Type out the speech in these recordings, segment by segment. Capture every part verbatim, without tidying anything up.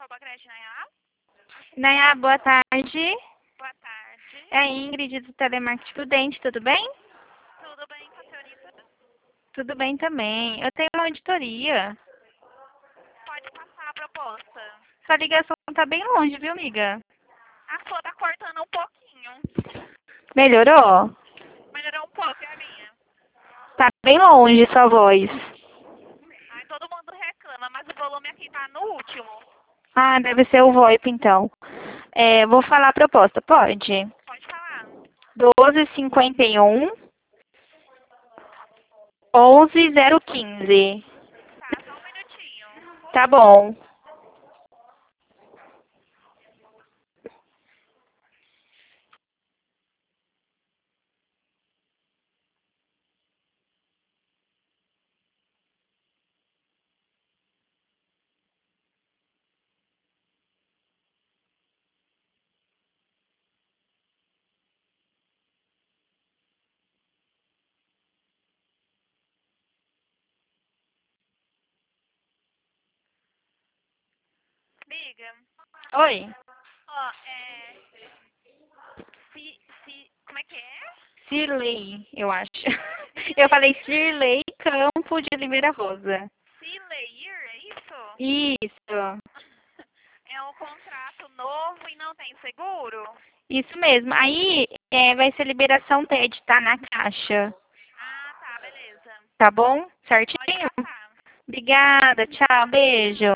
Arbacred, Nayá. Nayá, boa tarde. Boa tarde. É a Ingrid do Telemarketing Prudente, tudo bem? Tudo bem com a senhorita? Tudo bem também. Eu tenho uma auditoria. Pode passar a proposta. Sua ligação tá bem longe, viu, amiga? A sua tá cortando um pouquinho. Melhorou? Melhorou um pouco, é a minha. Tá bem longe sua voz. Ai, todo mundo reclama, mas o volume aqui tá no último. Ah, deve ser o VoIP, então. É, vou falar a proposta, pode? Pode falar. doze cinquenta e um, onze zero quinze. Tá, só um minutinho. Tá bom. Amiga, Oi. ó, é... Se, se... Como é que é? Cirlei, eu acho. Eu falei Cirlei Campo de Oliveira Rosa. Se Leir, é isso? Isso. É um contrato novo e não tem seguro? Isso mesmo. Aí é, vai ser liberação T E D, tá? Na caixa. Ah, tá, beleza. Tá bom? Pode Certinho? passar. Obrigada. Tchau. Beijo.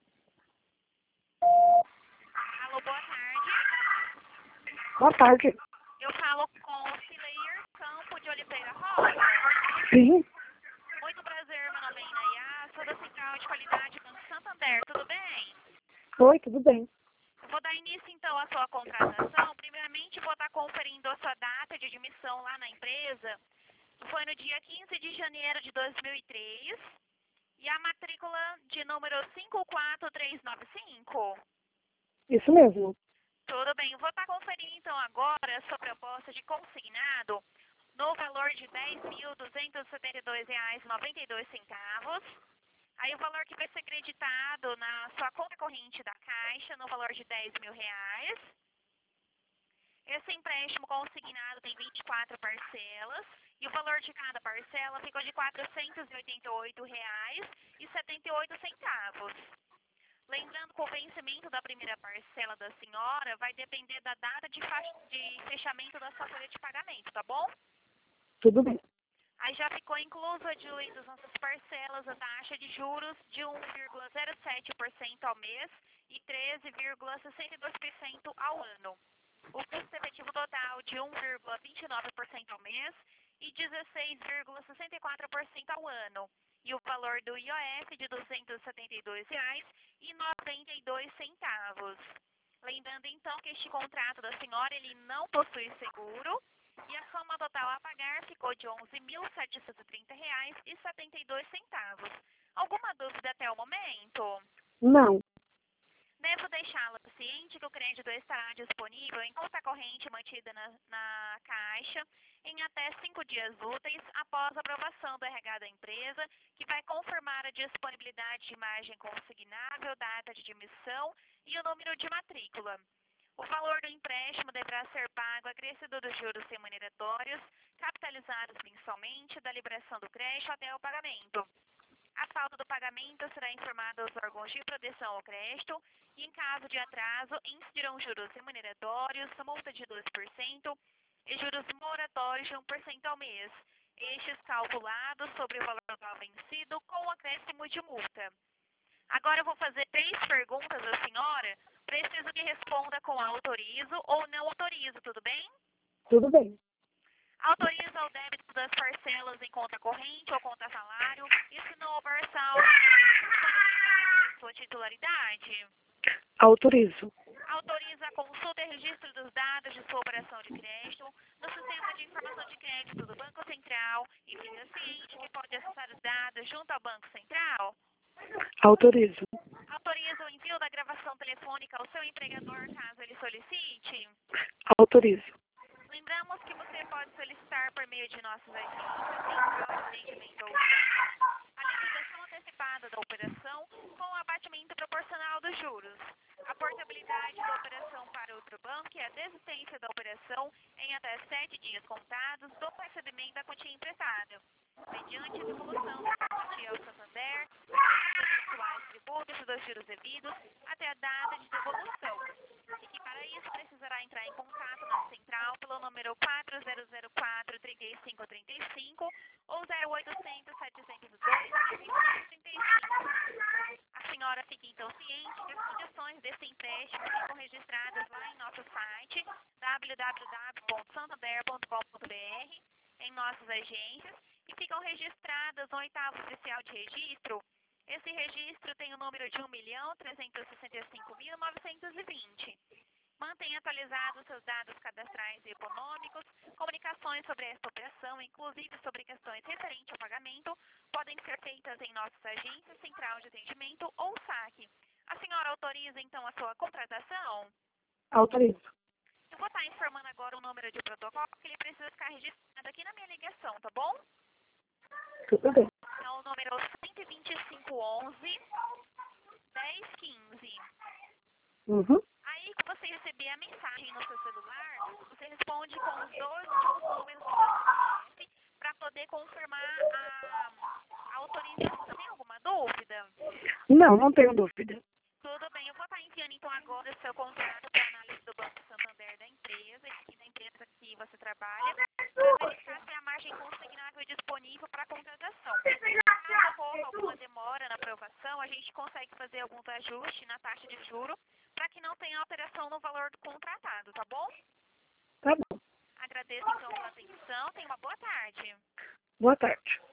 Alô, boa tarde. Boa tarde. Eu falo com Cileir Campo de Oliveira Rosa. Sim. Muito prazer, meu nome é Inayá, sou da Central de Qualidade Banco Santander, tudo bem? Oi, tudo bem. Eu vou dar início então à sua contratação. Primeiramente, vou estar conferindo a sua data de admissão lá na empresa. Foi no dia quinze de janeiro de dois mil e três. E a matrícula de número cinco quatro três nove cinco. Isso mesmo. Tudo bem, eu vou estar conferindo então agora a sua proposta de consignado no valor de dez mil duzentos e setenta e dois reais e noventa e dois centavos. Aí o valor que vai ser creditado na sua conta corrente da Caixa no valor de dez mil reais. Esse empréstimo consignado tem vinte e quatro parcelas e o valor de cada parcela ficou de quatrocentos e oitenta e oito reais e setenta e oito centavos. Lembrando que o vencimento da primeira parcela da senhora vai depender da data de, de fechamento da sua folha de pagamento, tá bom? Tudo bem. Aí já ficou incluso adjuídos nossas parcelas a taxa de juros de um vírgula zero sete por cento ao mês e treze vírgula sessenta e dois por cento ao ano. O custo efetivo total de um vírgula vinte e nove por cento ao mês e dezesseis vírgula sessenta e quatro por cento ao ano. E o valor do I O F de duzentos e setenta e dois reais e noventa e dois centavos. Lembrando então que este contrato da senhora ele não possui seguro e a soma total a pagar ficou de onze mil setecentos e trinta reais e setenta e dois centavos. Alguma dúvida até o momento? Não. Devo deixá-la ciente que o crédito estará disponível em conta corrente mantida na, na Caixa em até cinco dias úteis após a aprovação do R H da empresa, que vai confirmar a disponibilidade de imagem consignável, data de admissão e o número de matrícula. O valor do empréstimo deverá ser pago acrescido dos juros remuneratórios, capitalizados mensalmente da liberação do crédito até o pagamento. A falta do pagamento será informada aos órgãos de proteção ao crédito e, em caso de atraso, incidirão juros remuneratórios, multa de dois por cento e juros moratórios de um por cento ao mês, estes calculados sobre o valor total vencido com o acréscimo de multa. Agora eu vou fazer três perguntas à senhora. Preciso que responda com autorizo ou não autorizo, tudo bem? Tudo bem. Autoriza o débito das parcelas em conta corrente ou conta salário e se não houver saldo, disponibilidade de sua titularidade. Autorizo. Autoriza a consulta e registro dos dados de sua operação de crédito no sistema de informação de crédito do Banco Central e fica ciente que pode acessar os dados junto ao Banco Central. Autorizo. Autoriza o envio da gravação telefônica ao seu empregador caso ele solicite. Autorizo. Lembramos que você pode solicitar por meio de nossas agências, central de atendimento ou SAC, a liquidação antecipada da operação com o abatimento proporcional dos juros, a portabilidade da operação para outro banco e a desistência da operação em até sete dias contados do recebimento da quantia emprestada, mediante a devolução da quantia ao Santander, dos atuais tributos e dos juros devidos até a data de devolução. E que para isso precisará entrar em contato na central pelo número quatro zero zero quatro, três cinco três cinco ou zero oitocentos, setecentos e dois, trinta e cinco. A senhora fique então ciente que as condições desse empréstimo ficam registradas lá em nosso site w w w ponto santander ponto com ponto b r, em nossas agências, e ficam registradas no oitavo oficial de registro. Esse registro tem o número de um milhão trezentos e sessenta e cinco mil novecentos e vinte. Mantenha atualizados seus dados cadastrais e econômicos. Comunicações sobre esta operação, inclusive sobre questões referentes ao pagamento, podem ser feitas em nossas agências, central de atendimento ou SAC. A senhora autoriza, então, a sua contratação? Autorizo. Eu vou estar informando agora o número de protocolo, que ele precisa ficar registrado aqui na minha ligação, tá bom? Tudo bem. É o número cento e vinte e cinco, onze, dez, quinze. Uhum. Aí que você receber a mensagem no seu celular, você responde com os dois últimos números do seu C P F para poder confirmar a, a autorização. Você tem alguma dúvida? Não, não tenho dúvida. Tudo bem, eu vou estar enviando então agora o seu contrato para análise do Banco Santander da empresa e da empresa que você trabalha, para verificar se a margem consignável é disponível para contratação. Caso ocorra alguma demora na aprovação, a gente consegue fazer alguns ajustes na taxa de juro para que não tenha alteração no valor do contratado, tá bom? Tá bom. Agradeço então pela atenção, tenha uma boa tarde. Boa tarde.